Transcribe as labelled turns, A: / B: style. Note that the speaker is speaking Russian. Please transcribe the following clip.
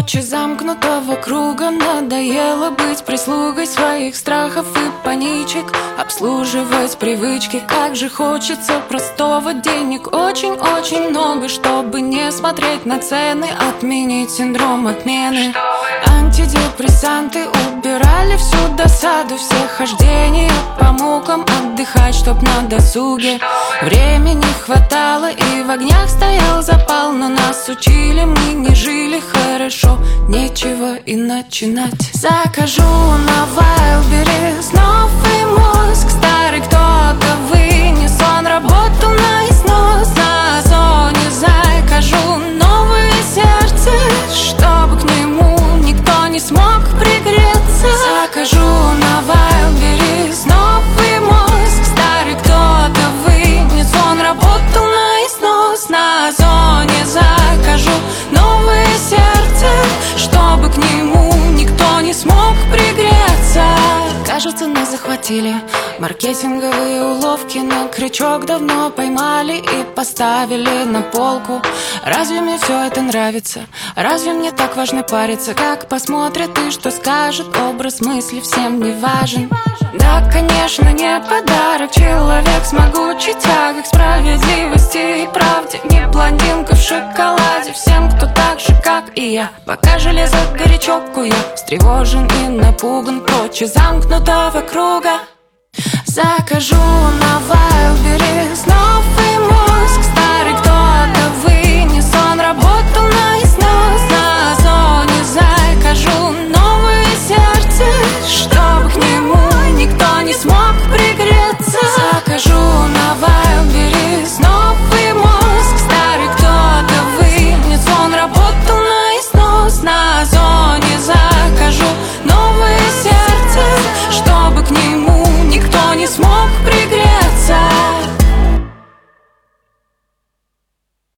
A: Прочь из замкнутого круга, надоело быть прислугой своих страхов и паничек, обслуживать привычки. Как же хочется простого, денег очень-очень много, чтобы не смотреть на цены, отменить синдром отмены. Антидепрессанты убирали всю досаду, все хождения по мукам, отдыхать, чтоб на досуге времени хватало, и в огнях стоял запал. Но нас учили, мы не жили хорошо, нечего и начинать. Закажу на Wildberries новый мозг, старый кто-то вынес, он работу на износ. На Озоне закажу новое сердце, чтобы к нему никто не смог пригреться. Закажу на Wildberries новый мозг, старый кто-то вынес, он работу на износ. На Озоне закажу новое сердце, чтобы к нему никто не смог пригреться. Кажется, нас захватили маркетинговые уловки, на крючок давно поймали и поставили на полку. Разве мне все это нравится? Разве мне так важно париться? Как посмотрят и что скажет? Образ мысли всем не важен. Да, конечно, не подарок, человек с могучей тягой к справедливости и правде, не блондинка в шоколаде всем, кто так же, как и я. Пока железо горячо куя, встревожен и напуган, прочь из замкнутого круга. Закажу на